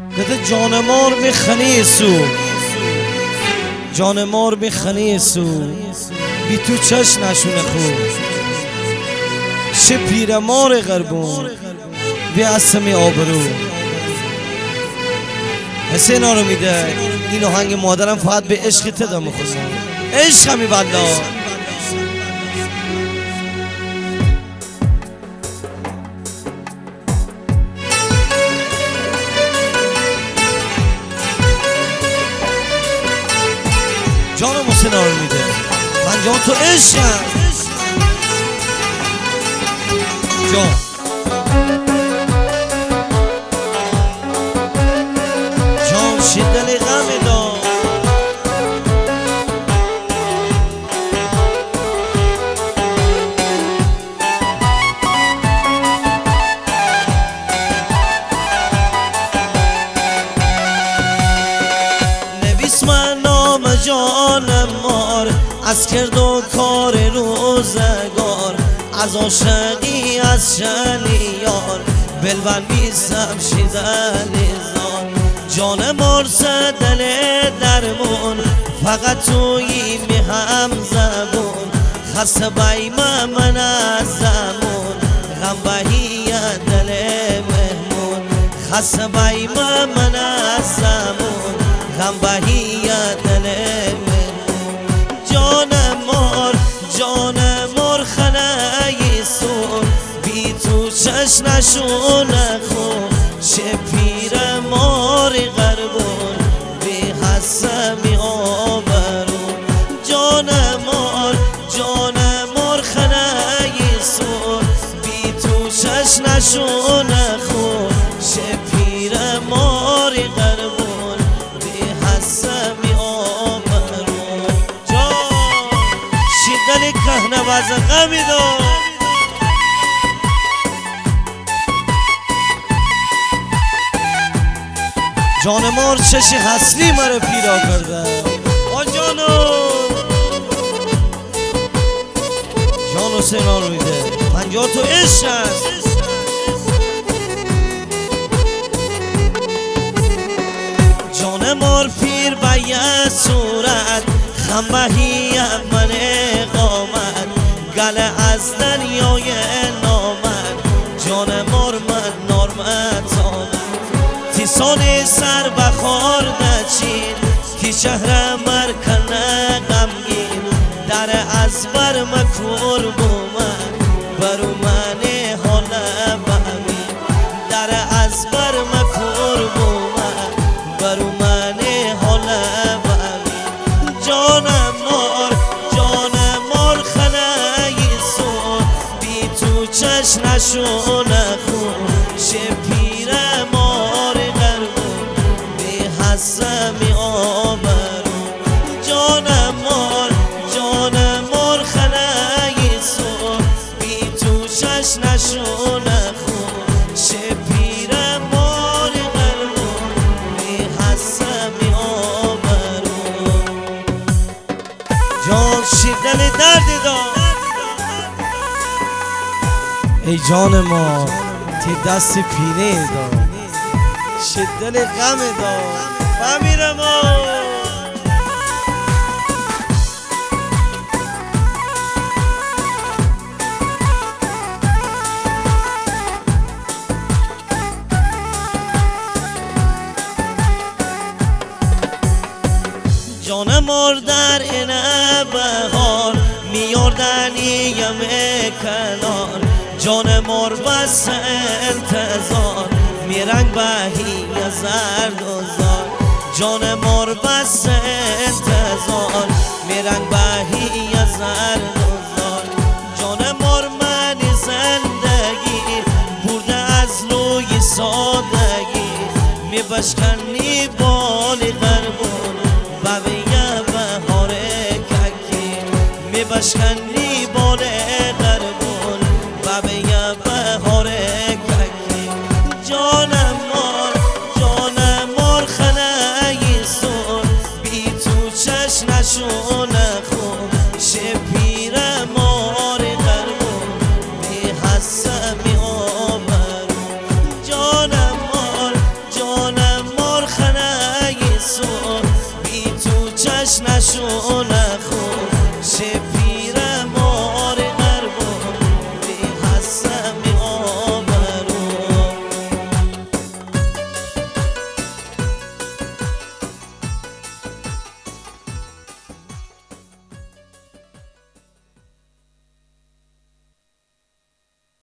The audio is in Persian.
گده جان مار میخنی سو، جان مار میخنی سو، بی تو چش نشونه خوب چه پیر مار غربون بی اسمی آبرو. حسین ها رو میده این آهنگ مادرم فقط به عشق تدا میخوستم، عشق همی بلا. جانم حسین ها رو میده 50 تو عشق جان جان شدل غم دار نویس من نام جانم مار از کرد و کار روزگار، از عاشقی از شنیار بلبن بیستم شیدن زار. جان مرسه دل درمون فقط تویی می هم زبون، خسته بایم من از زمون غم بهی دل مهمون، خسته بایم من از زمون غم بهی دل مهمون. جان مار جان مار خنهی سون بی تو چش نشونه خون چه پیر ماری غربون بی حسمی آبرون. جان مار خنهی سون بی تو چش نشونه خون چه پیر ماری غربون بی حسمی آبرون. جان شدل کهنه باز غمی دار جان مار چشی حسلی مره پیدا کرده. آ جانو جان حسین ها رو میده 50 تو عشق هست. جان مار پیر باید صورت خمبهی من قامت گل از دریای نامد. جان مار من نارمت آمد تیسان سر بخار نچین که شهر مرکنه غمگین در از بر مکور بومن برو من حاله بمین در از بر مکور بومن برو من حاله بمین. جان مار خنهی سون بی تو چش نشونه خون چه پیر مار غربون بی حسمی آبرون. جان مار خنهی سون بی تو چش نشونه خون چه پیر مار غربون بی حسمی آبرون. جان شدل درد دار ای جان ما تی دست پینه دار شدل غم دار بمیرم جان مار در این بهار میاردنی کنار. جان مار بس انتظار میرنگ بهی زرد و زار. جان مار بس انتظار میرنگ بهی زرد و زار. جان مار من زندگی برده از لوی سادگی میبشکنی بالی غربون ببیه بهار ککی میبشکنی بالی غربون ببیه بهار ککی. جان مار خنهی سون بی تو چش نشونه خون چه پیر مار غربون بی حسمی آبرون. جان مار چش نشونه